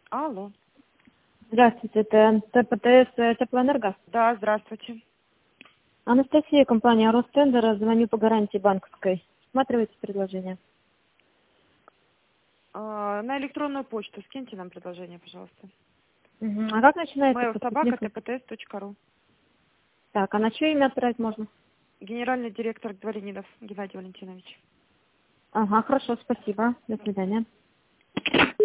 Алло. Здравствуйте, это ТПТС Теплоэнерго. Да, здравствуйте. Анастасия, компания Ростендер, звоню по гарантии банковской. Смотрите предложение. На электронную почту скиньте нам предложение, пожалуйста. А как начинается? mail@tps.ru. Так, а на чье имя отправить можно? Генеральный директор Дворянинов Геннадий Валентинович. Ага, хорошо, спасибо. До свидания.